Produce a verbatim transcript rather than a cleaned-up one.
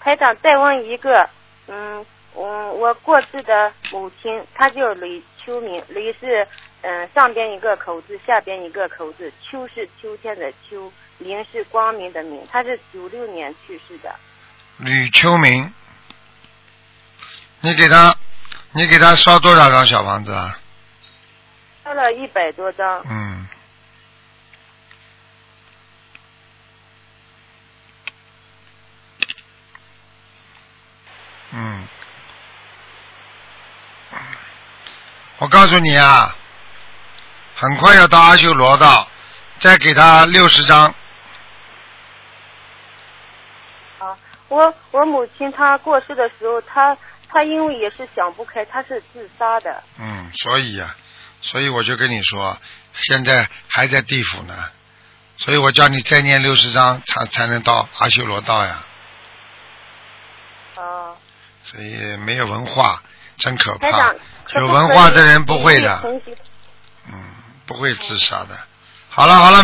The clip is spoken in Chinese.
台长再问一个，嗯嗯，我过世的母亲，她叫吕秋明，吕是嗯、呃、上边一个口字，下边一个口字，秋是秋天的秋，明是光明的明，她是九六年去世的。 吕秋明，你给他，你给他烧多少张小房子啊？ 烧了一百多张。 嗯。嗯。我告诉你啊，很快要到阿修罗道，再给他六十张。 我我母亲她过世的时候，她她因为也是想不开，她是自杀的。 嗯，所以呀、啊，所以我就跟你说，现在还在地府呢，所以我叫你再念六十章，才才能到阿修罗道呀。 哦。 所以没有文化真可怕。 台长， 有文化的人不会的。嗯，不会自杀的。好了好了。